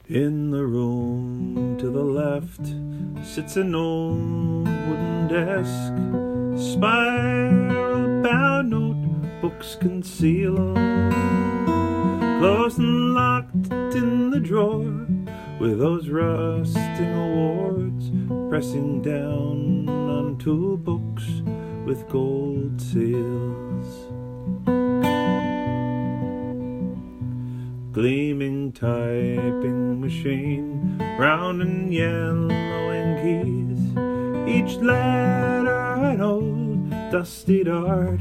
In the room to the left sits an old wooden desk, spiral-bound notebooks concealed, closed and locked in the drawer, with those rusting awards pressing down onto books with gold seals. Gleaming typing machine, round and yellowing keys, each letter an old dusty dart.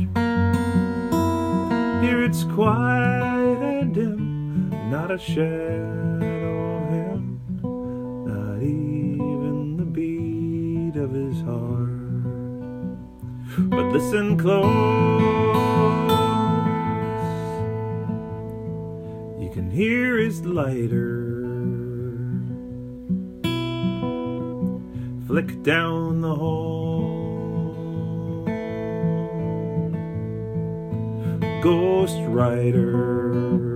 Here it's quiet and dim, not a shadow of him, not even the beat of his heart. But listen close, you can hear his lighter flick down the hall. Ghost Rider,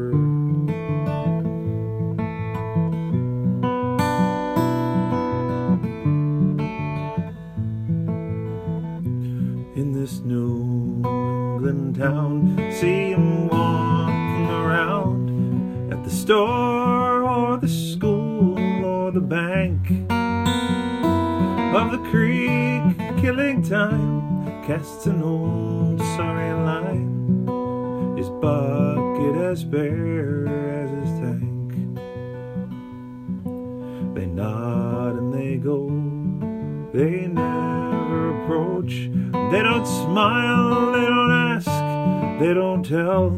in this New England town, see him walking around at the store or the school or the bank. Of the creek killing time casts an old sorry line, his bucket as bare as his tank. They nod and they go, they never approach, they don't smile, they don't ask, they don't tell.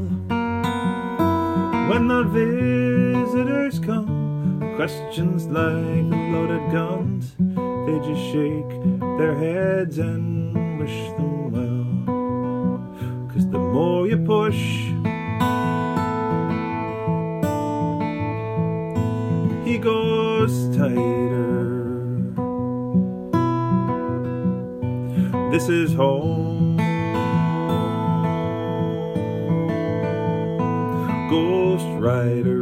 When the visitors come, questions like loaded guns, they just shake their heads and wish them well. 'Cause the more you push, he goes tighter. This is home, Ghost Rider,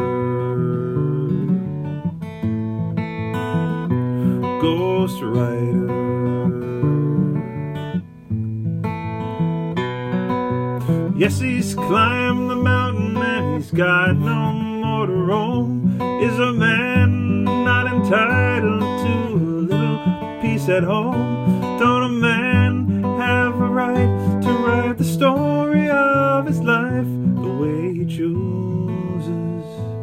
Ghost Rider. Yes, he's climbed the mountain and he's got no more to roam. Is a man not entitled to a little peace at home? Don't a man have a right to write the story of his life the way he chooses?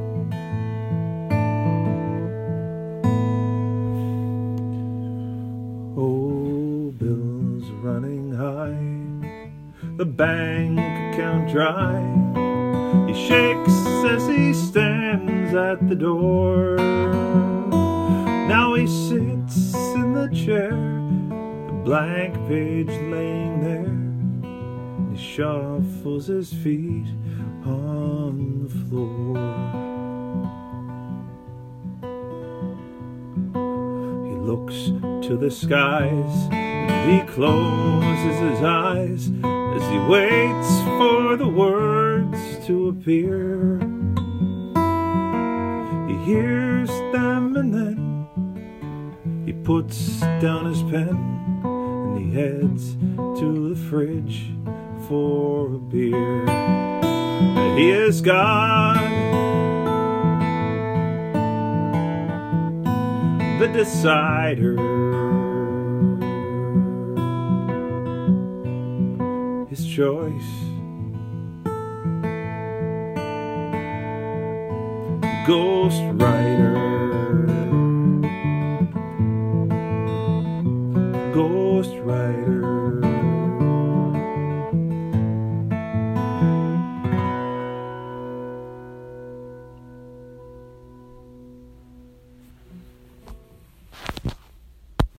Oh, bills running high, the bank account dry. He shakes as he stands at the door. Now he sits in the chair, the blank page laying there. He shuffles his feet on the floor. He looks to the skies and he closes his eyes as he waits for the words to appear. He hears them and then he puts down his pen and he heads to the fridge for a beer. And he is God, the decider. His choice, Ghost Rider.